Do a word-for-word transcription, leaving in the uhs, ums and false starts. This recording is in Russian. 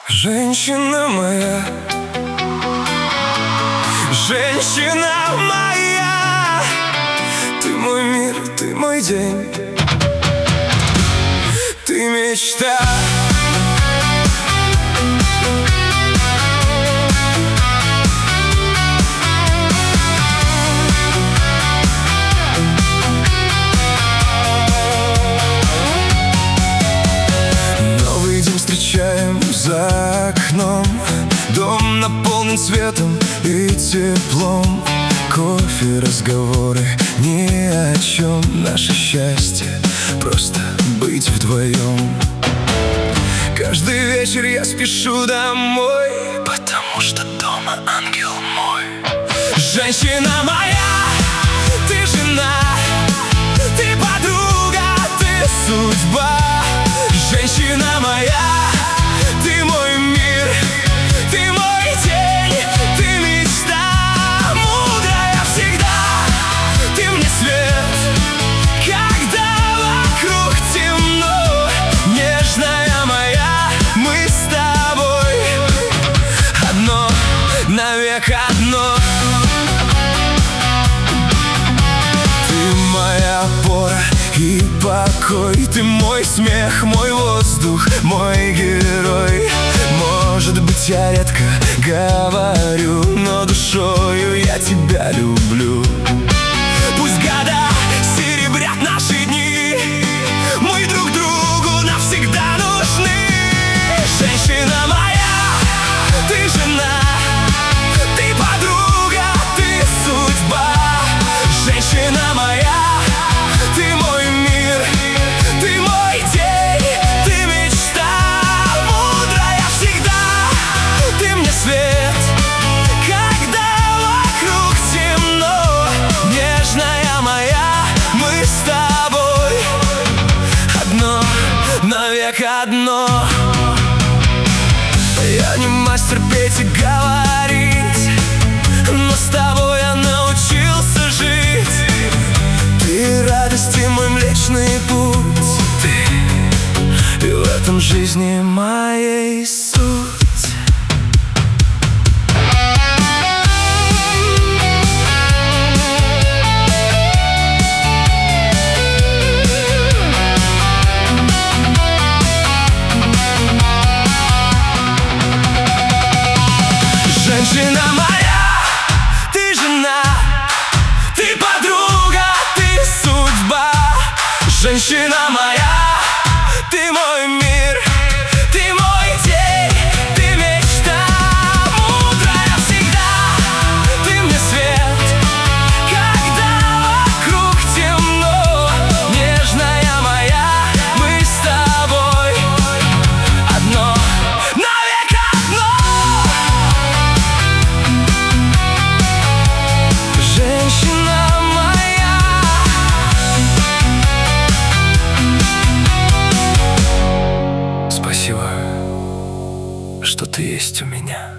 Женщина моя, женщина моя, ты мой мир, ты мой день, ты мечта. Новый день встречаем за окном, дом наполнен светом и теплом. Кофе, разговоры, ни о чем. Наше счастье просто быть вдвоем. Каждый вечер я спешу домой, потому что дома ангел мой. Женщина моя, ты жена, ты подруга, ты судьба. Женщина моя, ты мой мир, ты мой день, ты мечта. Мудрая всегда, ты мне свет, когда вокруг темно. Нежная моя, мы с тобой одно, навек одно. Ты моя опора и покой, ты мой смех, мой воздух, мой герой. Может быть, я редко говорю, но душою я тебя люблю. Пусть года серебрят наши дни, мы друг другу навсегда нужны. Женщина моя, ты жена, ты подруга, ты судьба. Женщина моя, ты мой мир, ты мой день, ты мечта. Мудрая всегда, ты мне свет, когда вокруг темно. Нежная моя, мы с тобой одно, навек одно. Я не мастер петь и говорить, но с тобой я научился жить. Ты радость и мой млечный путь, ты и в этом жизни моей суть. Женщина моя, ты жена, ты подруга, ты судьба. Женщина моя, ты мой мир, ты мой день, ты мечта. Мудрая всегда, ты мне свет, когда вокруг темно. Нежная моя, мы с тобой одно, навек одно. Женщина моя, спасибо, что ты есть у меня.